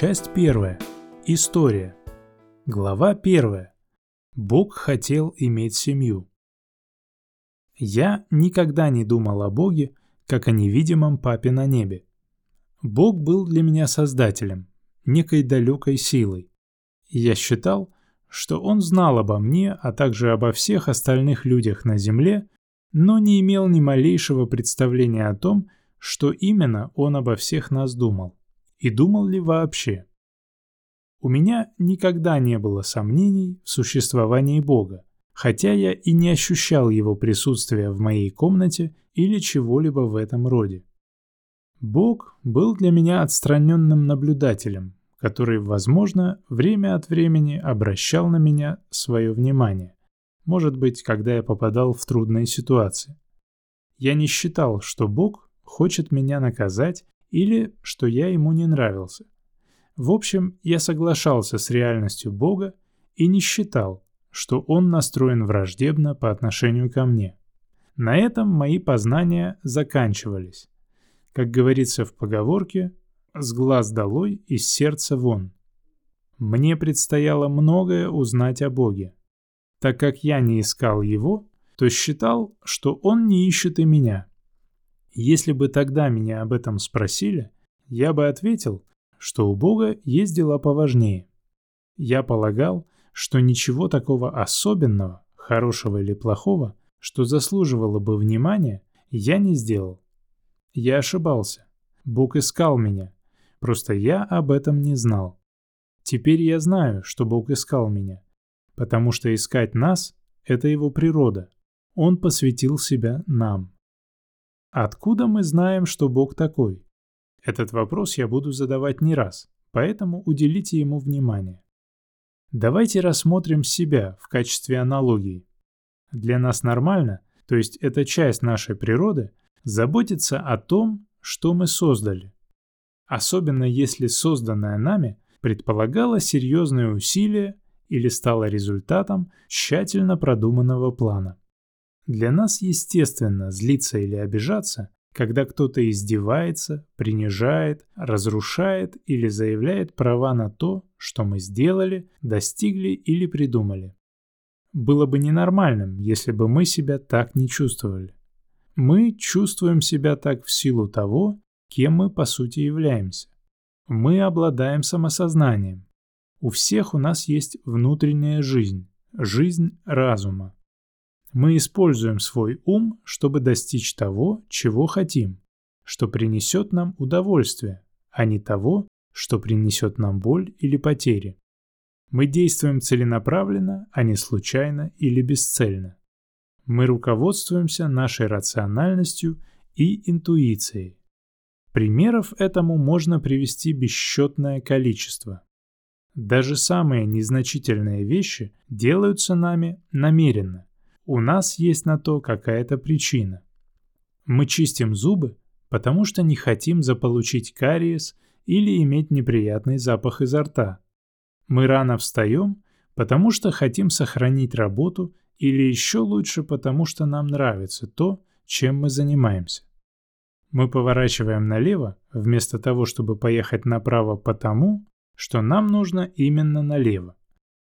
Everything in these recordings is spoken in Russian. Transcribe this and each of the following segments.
Часть 1. История. Глава 1. Бог хотел иметь семью. Я никогда не думал о Боге, как о невидимом папе на небе. Бог был для меня создателем, некой далекой силой. Я считал, что Он знал обо мне, а также обо всех остальных людях на земле, но не имел ни малейшего представления о том, что именно Он обо всех нас думал. И думал ли вообще? У меня никогда не было сомнений в существовании Бога, хотя я и не ощущал Его присутствия в моей комнате или чего-либо в этом роде. Бог был для меня отстраненным наблюдателем, который, возможно, время от времени обращал на меня свое внимание, может быть, когда я попадал в трудные ситуации. Я не считал, что Бог хочет меня наказать или что я ему не нравился. В общем, я соглашался с реальностью Бога и не считал, что Он настроен враждебно по отношению ко мне. На этом мои познания заканчивались. Как говорится в поговорке, «с глаз долой, из сердца вон». Мне предстояло многое узнать о Боге. Так как я не искал Его, то считал, что Он не ищет и меня. Если бы тогда меня об этом спросили, я бы ответил, что у Бога есть дела поважнее. Я полагал, что ничего такого особенного, хорошего или плохого, что заслуживало бы внимания, я не сделал. Я ошибался. Бог искал меня, просто я об этом не знал. Теперь я знаю, что Бог искал меня, потому что искать нас – это Его природа. Он посвятил себя нам. Откуда мы знаем, что Бог такой? Этот вопрос я буду задавать не раз, поэтому уделите ему внимание. Давайте рассмотрим себя в качестве аналогии. Для нас нормально, то есть это часть нашей природы, заботиться о том, что мы создали. Особенно если созданное нами предполагало серьезные усилия или стало результатом тщательно продуманного плана. Для нас естественно злиться или обижаться, когда кто-то издевается, принижает, разрушает или заявляет права на то, что мы сделали, достигли или придумали. Было бы ненормальным, если бы мы себя так не чувствовали. Мы чувствуем себя так в силу того, кем мы по сути являемся. Мы обладаем самосознанием. У всех у нас есть внутренняя жизнь, жизнь разума. Мы используем свой ум, чтобы достичь того, чего хотим, что принесет нам удовольствие, а не того, что принесет нам боль или потери. Мы действуем целенаправленно, а не случайно или бесцельно. Мы руководствуемся нашей рациональностью и интуицией. Примеров этому можно привести бесчетное количество. Даже самые незначительные вещи делаются нами намеренно. У нас есть на то какая-то причина. Мы чистим зубы, потому что не хотим заполучить кариес или иметь неприятный запах изо рта. Мы рано встаем, потому что хотим сохранить работу или еще лучше, потому что нам нравится то, чем мы занимаемся. Мы поворачиваем налево, вместо того, чтобы поехать направо потому, что нам нужно именно налево.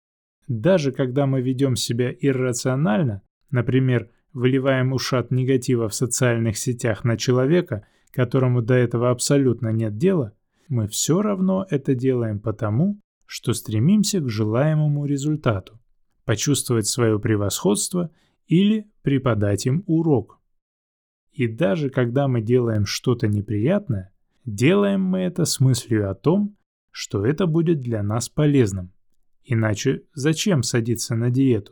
Даже когда мы ведем себя иррационально, например, выливаем ушат негатива в социальных сетях на человека, которому до этого абсолютно нет дела, мы все равно это делаем потому, что стремимся к желаемому результату, почувствовать свое превосходство или преподать им урок. И даже когда мы делаем что-то неприятное, делаем мы это с мыслью о том, что это будет для нас полезным. Иначе зачем садиться на диету?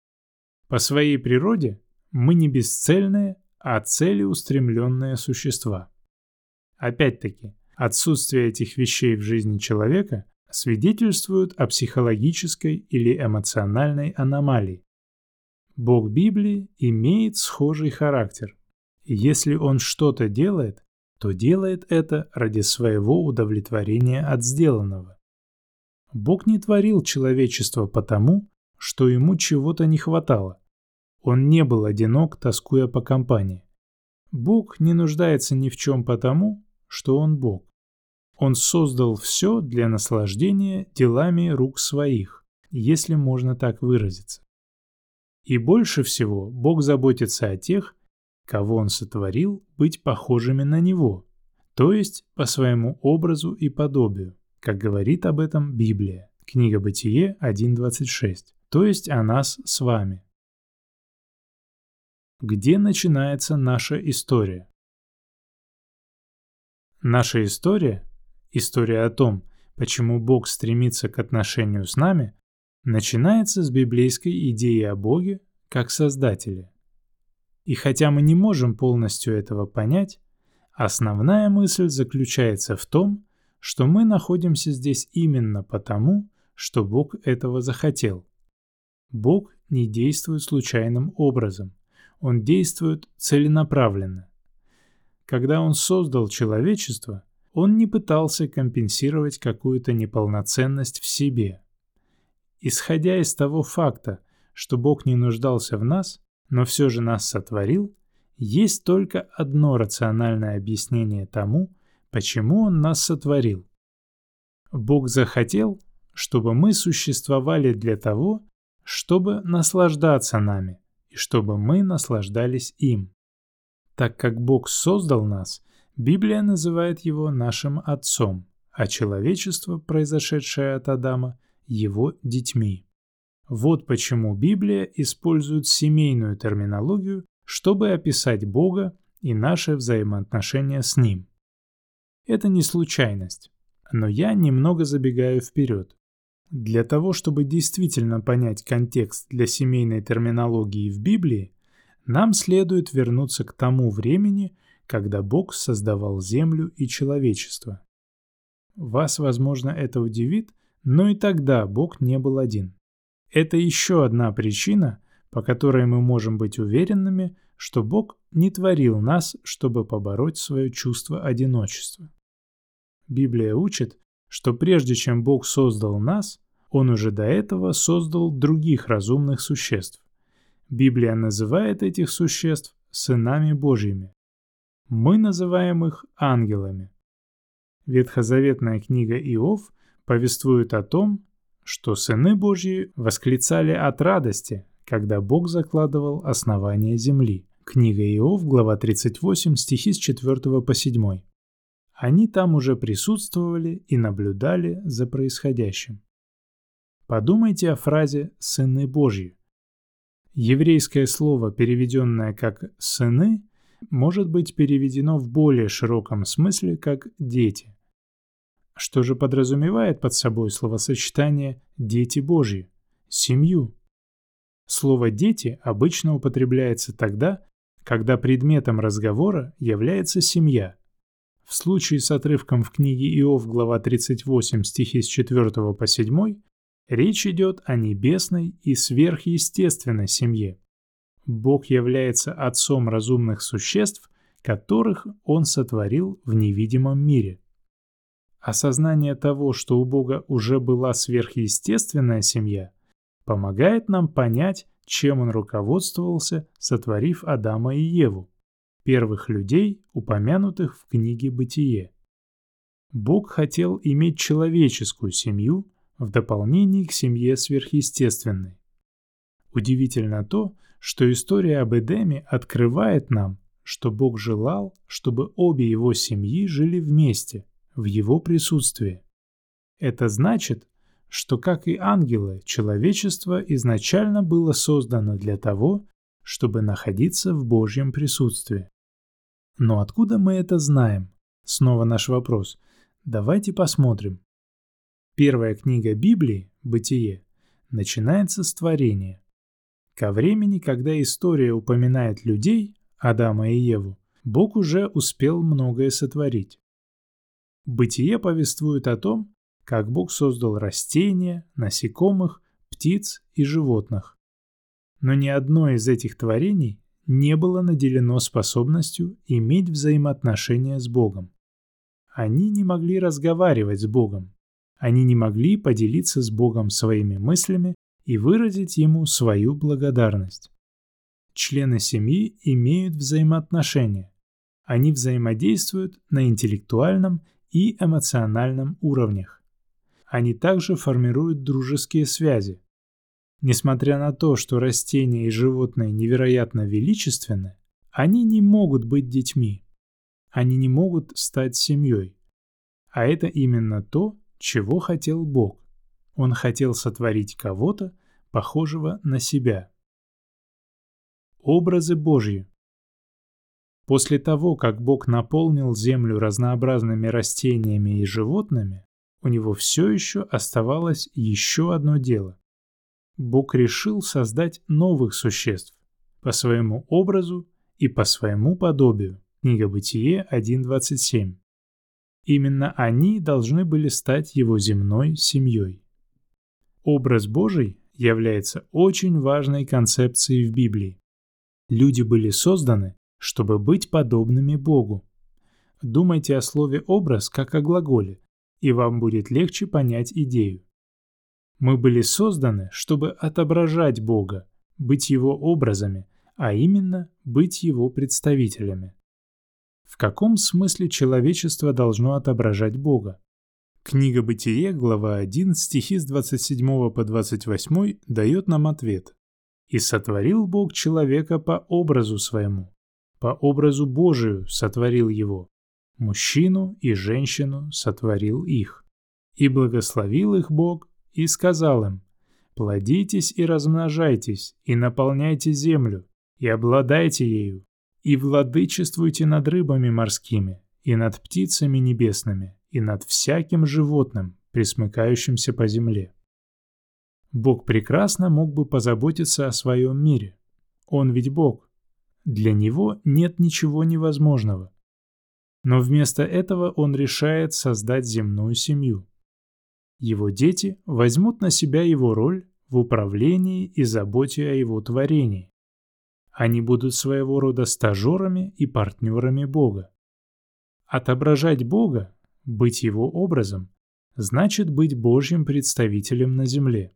По своей природе мы не бесцельные, а целеустремленные существа. Опять-таки, отсутствие этих вещей в жизни человека свидетельствует о психологической или эмоциональной аномалии. Бог Библии имеет схожий характер. Если Он что-то делает, то делает это ради своего удовлетворения от сделанного. Бог не творил человечество потому, что ему чего-то не хватало. Он не был одинок, тоскуя по компании. Бог не нуждается ни в чем потому, что Он Бог. Он создал все для наслаждения делами рук своих, если можно так выразиться. И больше всего Бог заботится о тех, кого Он сотворил быть похожими на Него, то есть по своему образу и подобию, как говорит об этом Библия, книга Бытие 1.26, то есть о нас с вами. Где начинается наша история? Наша история, история о том, почему Бог стремится к отношению с нами, начинается с библейской идеи о Боге как Создателе. И хотя мы не можем полностью этого понять, основная мысль заключается в том, что мы находимся здесь именно потому, что Бог этого захотел. Бог не действует случайным образом, Он действует целенаправленно. Когда Он создал человечество, Он не пытался компенсировать какую-то неполноценность в себе. Исходя из того факта, что Бог не нуждался в нас, но все же нас сотворил, есть только одно рациональное объяснение тому, почему Он нас сотворил. Бог захотел, чтобы мы существовали для того, чтобы наслаждаться нами, и чтобы мы наслаждались им. Так как Бог создал нас, Библия называет Его нашим Отцом, а человечество, произошедшее от Адама, Его детьми. Вот почему Библия использует семейную терминологию, чтобы описать Бога и наши взаимоотношения с Ним. Это не случайность, но я немного забегаю вперед. Для того, чтобы действительно понять контекст для семейной терминологии в Библии, нам следует вернуться к тому времени, когда Бог создавал землю и человечество. Вас, возможно, это удивит, но и тогда Бог не был один. Это еще одна причина, по которой мы можем быть уверенными, что Бог не творил нас, чтобы побороть свое чувство одиночества. Библия учит, что прежде чем Бог создал нас, Он уже до этого создал других разумных существ. Библия называет этих существ сынами Божьими. Мы называем их ангелами. Ветхозаветная книга Иов повествует о том, что сыны Божьи восклицали от радости, когда Бог закладывал основание земли. Книга Иов, глава 38, стихи с 4 по 7. Они там уже присутствовали и наблюдали за происходящим. Подумайте о фразе «сыны Божьи». Еврейское слово, переведенное как «сыны», может быть переведено в более широком смысле как «дети». Что же подразумевает под собой словосочетание «дети Божьи» – семью? Слово «дети» обычно употребляется тогда, когда предметом разговора является семья. В случае с отрывком в книге Иов, глава 38, стихи с 4 по 7, речь идет о небесной и сверхъестественной семье. Бог является отцом разумных существ, которых Он сотворил в невидимом мире. Осознание того, что у Бога уже была сверхъестественная семья, помогает нам понять, чем Он руководствовался, сотворив Адама и Еву, первых людей, упомянутых в книге «Бытие». Бог хотел иметь человеческую семью в дополнение к семье сверхъестественной. Удивительно то, что история об Эдеме открывает нам, что Бог желал, чтобы обе его семьи жили вместе, в его присутствии. Это значит, что, как и ангелы, человечество изначально было создано для того, чтобы находиться в Божьем присутствии. Но откуда мы это знаем? Снова наш вопрос. Давайте посмотрим. Первая книга Библии, Бытие, начинается с творения. Ко времени, когда история упоминает людей, Адама и Еву, Бог уже успел многое сотворить. Бытие повествует о том, как Бог создал растения, насекомых, птиц и животных. Но ни одно из этих творений не было наделено способностью иметь взаимоотношения с Богом. Они не могли разговаривать с Богом. Они не могли поделиться с Богом своими мыслями и выразить Ему свою благодарность. Члены семьи имеют взаимоотношения. Они взаимодействуют на интеллектуальном и эмоциональном уровнях. Они также формируют дружеские связи. Несмотря на то, что растения и животные невероятно величественны, они не могут быть детьми. Они не могут стать семьей. А это именно то, чего хотел Бог. Он хотел сотворить кого-то, похожего на себя. Образы Божьи. После того, как Бог наполнил землю разнообразными растениями и животными, у него все еще оставалось еще одно дело. Бог решил создать новых существ по своему образу и по своему подобию. Книга Бытие 1:27. Именно они должны были стать его земной семьей. Образ Божий является очень важной концепцией в Библии. Люди были созданы, чтобы быть подобными Богу. Думайте о слове «образ» как о глаголе, и вам будет легче понять идею. Мы были созданы, чтобы отображать Бога, быть Его образами, а именно быть Его представителями. В каком смысле человечество должно отображать Бога? Книга Бытие, глава 1, стихи с 27 по 28 дает нам ответ. «И сотворил Бог человека по образу своему, по образу Божию сотворил его, мужчину и женщину сотворил их. И благословил их Бог, и сказал им: плодитесь и размножайтесь, и наполняйте землю, и обладайте ею, и владычествуйте над рыбами морскими, и над птицами небесными, и над всяким животным, пресмыкающимся по земле». Бог прекрасно мог бы позаботиться о своем мире. Он ведь Бог. Для Него нет ничего невозможного. Но вместо этого Он решает создать земную семью. Его дети возьмут на себя Его роль в управлении и заботе о Его творении. Они будут своего рода стажерами и партнерами Бога. Отображать Бога, быть Его образом, значит быть Божьим представителем на земле.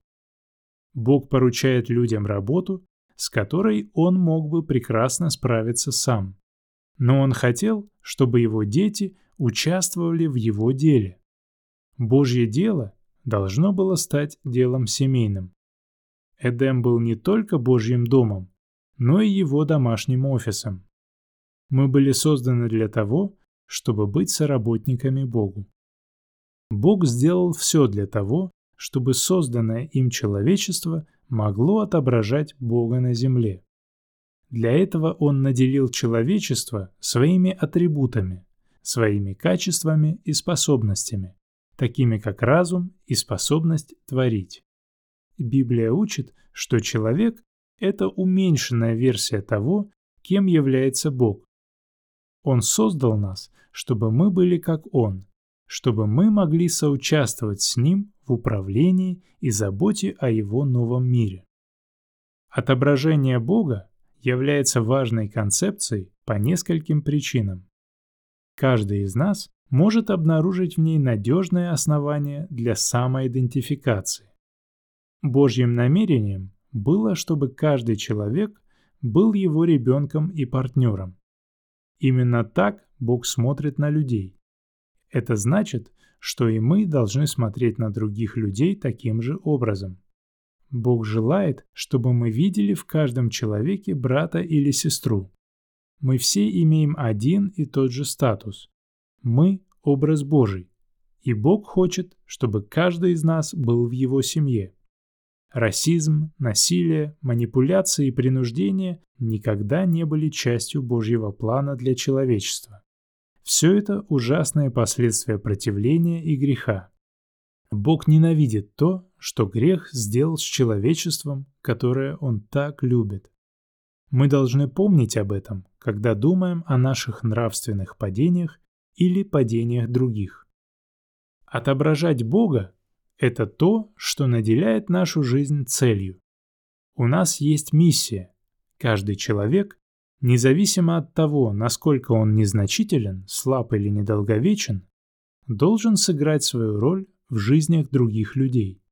Бог поручает людям работу, с которой Он мог бы прекрасно справиться сам. Но Он хотел, чтобы Его дети участвовали в Его деле. Божье дело должно было стать делом семейным. Эдем был не только Божьим домом, но и Его домашним офисом. Мы были созданы для того, чтобы быть соработниками Богу. Бог сделал все для того, чтобы созданное им человечество могло отображать Бога на земле. Для этого Он наделил человечество своими атрибутами, своими качествами и способностями, такими как разум и способность творить. Библия учит, что человек – это уменьшенная версия того, кем является Бог. Он создал нас, чтобы мы были как Он, чтобы мы могли соучаствовать с Ним в управлении и заботе о Его новом мире. Отображение Бога является важной концепцией по нескольким причинам. Каждый из нас может обнаружить в ней надежное основание для самоидентификации. Божьим намерением было, чтобы каждый человек был его ребенком и партнером. Именно так Бог смотрит на людей. Это значит, что и мы должны смотреть на других людей таким же образом. Бог желает, чтобы мы видели в каждом человеке брата или сестру. Мы все имеем один и тот же статус. Мы – образ Божий, и Бог хочет, чтобы каждый из нас был в Его семье. Расизм, насилие, манипуляции и принуждение никогда не были частью Божьего плана для человечества. Все это ужасные последствия противления и греха. Бог ненавидит то, что грех сделал с человечеством, которое Он так любит. Мы должны помнить об этом, когда думаем о наших нравственных падениях или падениях других. Отображать Бога – это то, что наделяет нашу жизнь целью. У нас есть миссия. Каждый человек, независимо от того, насколько он незначителен, слаб или недолговечен, должен сыграть свою роль в жизнях других людей.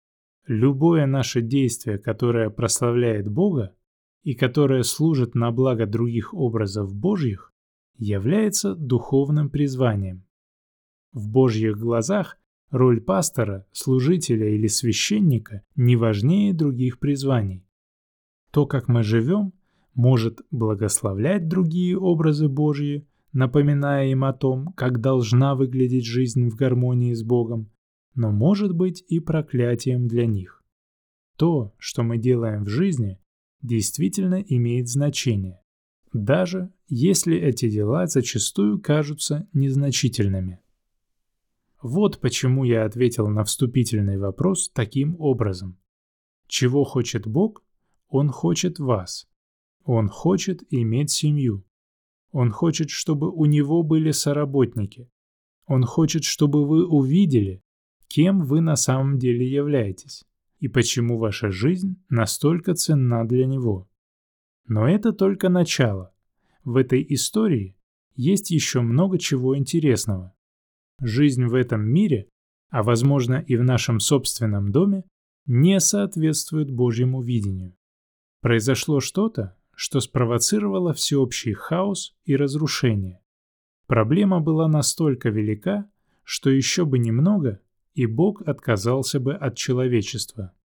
Любое наше действие, которое прославляет Бога и которое служит на благо других образов Божьих, является духовным призванием. В Божьих глазах роль пастора, служителя или священника не важнее других призваний. То, как мы живем, может благословлять другие образы Божьи, напоминая им о том, как должна выглядеть жизнь в гармонии с Богом, но может быть и проклятием для них. То, что мы делаем в жизни, действительно имеет значение, даже если эти дела зачастую кажутся незначительными. Вот почему я ответил на вступительный вопрос таким образом. Чего хочет Бог? Он хочет вас. Он хочет иметь семью. Он хочет, чтобы у него были соработники. Он хочет, чтобы вы увидели, кем вы на самом деле являетесь и почему ваша жизнь настолько ценна для него. Но это только начало. В этой истории есть еще много чего интересного. Жизнь в этом мире, а возможно и в нашем собственном доме, не соответствует Божьему видению. Произошло что-то, что спровоцировало всеобщий хаос и разрушение. Проблема была настолько велика, что еще бы немного, и Бог отказался бы от человечества.